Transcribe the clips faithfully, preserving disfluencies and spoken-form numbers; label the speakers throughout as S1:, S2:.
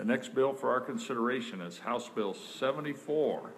S1: The next bill for our consideration is House Bill seventy-four.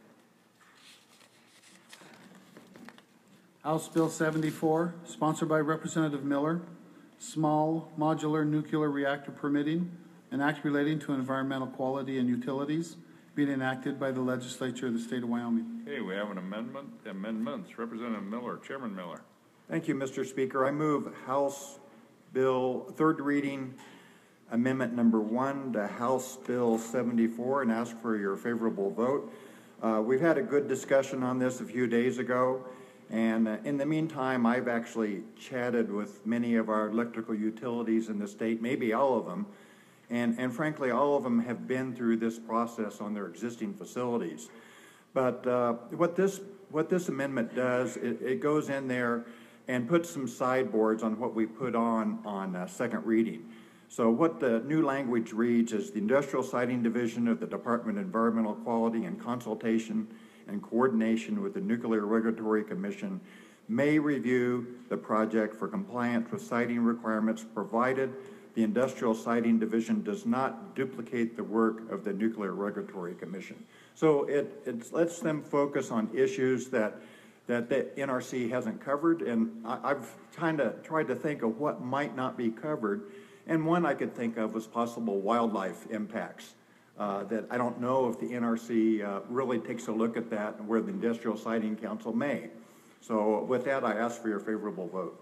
S2: House Bill seventy-four, sponsored by Representative Miller, small modular nuclear reactor permitting, an act relating to environmental quality and utilities, being enacted by the legislature of the state of Wyoming.
S1: Okay, we have an amendment. Amendments. Representative Miller, Chairman Miller.
S3: Thank you, Mister Speaker. I move House Bill, third reading, amendment number one to House Bill seventy-four, and ask for your favorable vote. Uh, we've had a good discussion on this a few days ago, and uh, in the meantime, I've actually chatted with many of our electrical utilities in the state, maybe all of them, and, and frankly, all of them have been through this process on their existing facilities. But uh, what this what this amendment does, it, it goes in there and puts some sideboards on what we put on on uh, second reading. So what the new language reads is: the Industrial Siting Division of the Department of Environmental Quality, in consultation and coordination with the Nuclear Regulatory Commission, may review the project for compliance with siting requirements, provided the Industrial Siting Division does not duplicate the work of the Nuclear Regulatory Commission. So it, it lets them focus on issues that that the N R C hasn't covered, and I, I've kind of tried to think of what might not be covered, and one I could think of was possible wildlife impacts. Uh, that I don't know if the N R C uh, really takes a look at that, and where the Industrial Siting Council may. So with that, I ask for your favorable vote.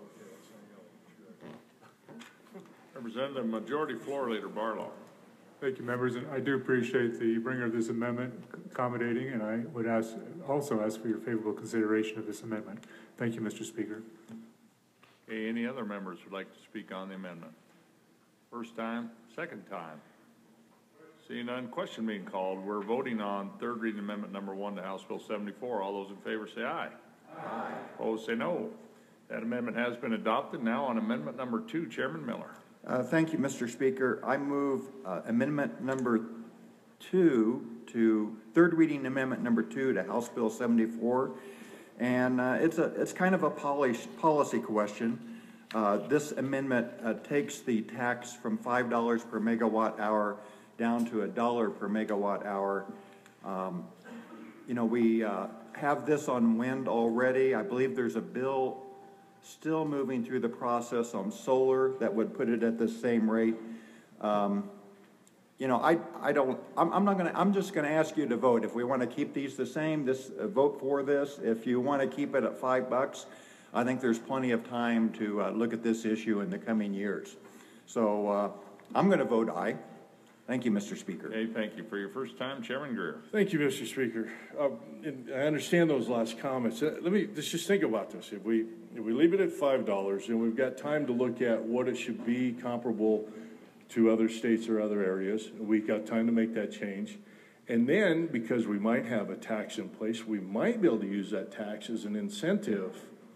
S1: Representative Majority Floor Leader Barlow.
S4: Thank you, members, and I do appreciate the bringer of this amendment accommodating, and I would ask also ask for your favorable consideration of this amendment. Thank you, Mister Speaker.
S1: Okay, any other members would like to speak on the amendment? First time, second time. Seeing none, question being called. We're voting on third reading amendment number one to House Bill seventy-four. All those in favor say aye. Aye. Opposed say no. That amendment has been adopted. Now on amendment number two, Chairman Miller.
S3: Uh, thank you, Mister Speaker. I move uh, amendment number two to third reading amendment number two to House Bill seventy-four, and uh, it's a it's kind of a polish, policy question. Uh, this amendment uh, takes the tax from five dollars per megawatt hour down to a dollar per megawatt hour. Um, you know, we uh, have this on wind already. I believe there's a bill still moving through the process on solar that would put it at the same rate. Um, you know, I I don't. I'm, I'm not going to. I'm just going to ask you to vote. If we want to keep these the same, this uh, vote for this. If you want to keep it at five bucks, I think there's plenty of time to uh, look at this issue in the coming years. So uh, I'm going to vote aye. Thank you, Mister Speaker.
S1: Okay, thank you. For your first time, Chairman Greer.
S5: Thank you, Mister Speaker. Uh, and I understand those last comments. Uh, let me let's just think about this. If we if we leave it at five dollars, and we've got time to look at what it should be comparable to other states or other areas, we've got time to make that change. And then, because we might have a tax in place, we might be able to use that tax as an incentive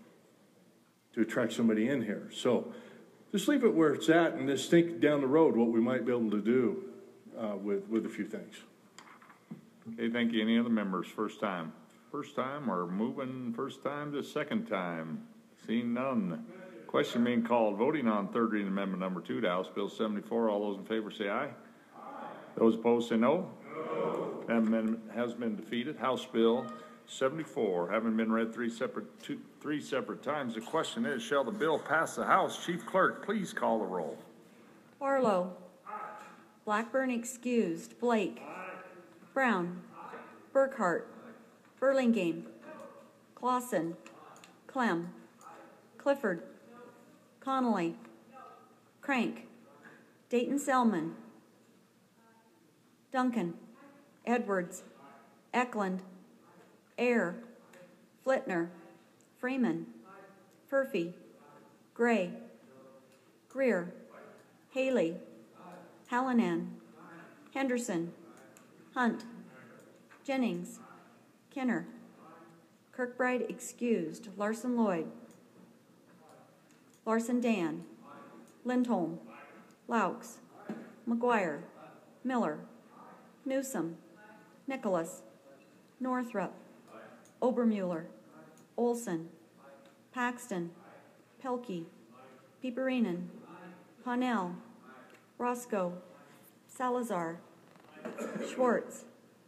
S5: to attract somebody in here. So just leave it where it's at, and just think down the road what we might be able to do uh, with with a few things.
S1: Okay, thank you. Any other members? First time, first time, or moving first time to second time? Seeing none. Question being called. Voting on third reading amendment number two to House Bill seventy-four. All those in favor say aye. Aye. Those opposed say no. No. That amendment has been defeated. House Bill seventy-four, having been read three separate two, three separate times. The question is, shall the bill pass the House? Chief Clerk, please call the roll.
S6: Barlow. Aye. Blackburn excused. Blake. Aye. Brown. Aye. Burkhart. Aye. Burlingame. Clausen. Clem. Clifford. Connolly. Crank. Dayton-Selman. Duncan. Edwards. Eklund. Ayer. Flitner. Freeman. Furphy. Gray. Greer. Haley. Hallinan. Henderson. Hunt. Jennings. Kenner. Kirkbride excused. Larson Lloyd. Larson Dan. Lindholm. Laux. McGuire. Miller. Newsom. Nicholas. Northrup. Obermuller. Olson. Paxton. Pelkey. Pieperinen. Ponnell. Roscoe. Salazar. Schwartz.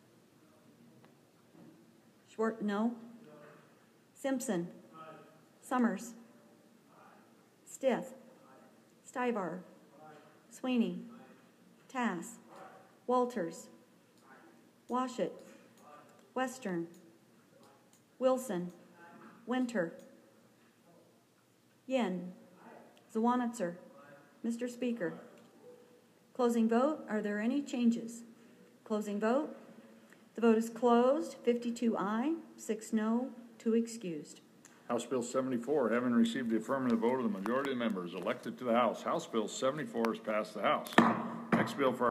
S6: Schwartz, no. Simpson. Summers. Stith. Stivar. Sweeney. Tass. Walters. Washut. Western. Wilson. Winter. Yin. Zawanitzer. Mister Speaker. Closing vote. Are there any changes? Closing vote. The vote is closed. fifty-two aye, six no, two excused.
S1: House Bill seventy-four, having received the affirmative vote of the majority of the members elected to the House, House Bill seventy-four has passed the House. Next bill for our